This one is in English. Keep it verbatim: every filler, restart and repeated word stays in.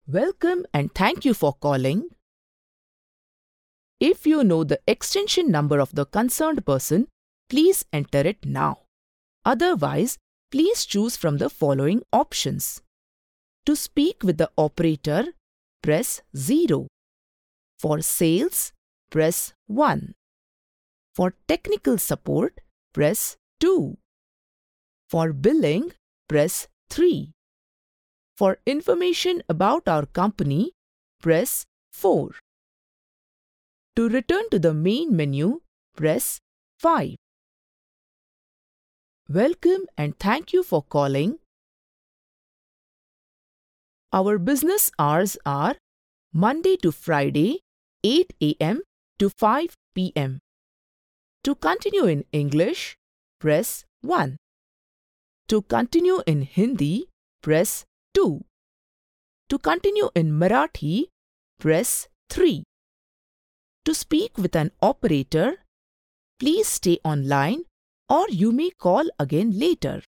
Welcome and thank you for calling. If you know the extension number of the concerned person, please enter it now. Otherwise, please choose from the following options. To speak with the operator, press zero. For sales, press one. For technical support, press two. For billing, press three. For information about our company, press four. To return to the main menu, press five. Welcome and thank you for calling. Our business hours are Monday to Friday, eight a m to five p m To continue in English, press one. To continue in Hindi, press two. To continue in Marathi, press three. To speak with an operator, please stay online or you may call again later.